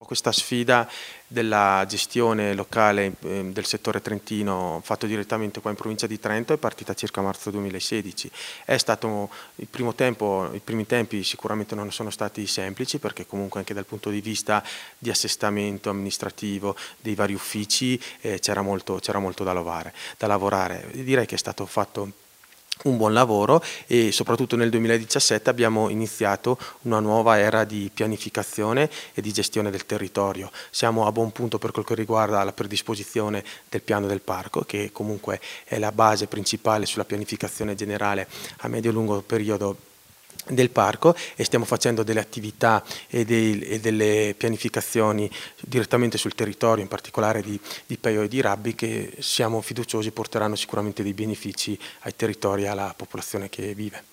questa sfida della gestione locale del settore trentino fatto direttamente qua in provincia di Trento è partita circa marzo 2016. È stato il primo tempo, i primi tempi sicuramente non sono stati semplici, perché comunque anche dal punto di vista di assestamento amministrativo dei vari uffici c'era molto da lavorare. Direi che è stato fatto un buon lavoro e soprattutto nel 2017 abbiamo iniziato una nuova era di pianificazione e di gestione del territorio. Siamo a buon punto per quel che riguarda la predisposizione del piano del parco, che comunque è la base principale sulla pianificazione generale a medio e lungo periodo del parco, e stiamo facendo delle attività e delle pianificazioni direttamente sul territorio, in particolare di Peio e di Rabbi, che siamo fiduciosi porteranno sicuramente dei benefici ai territori e alla popolazione che vive.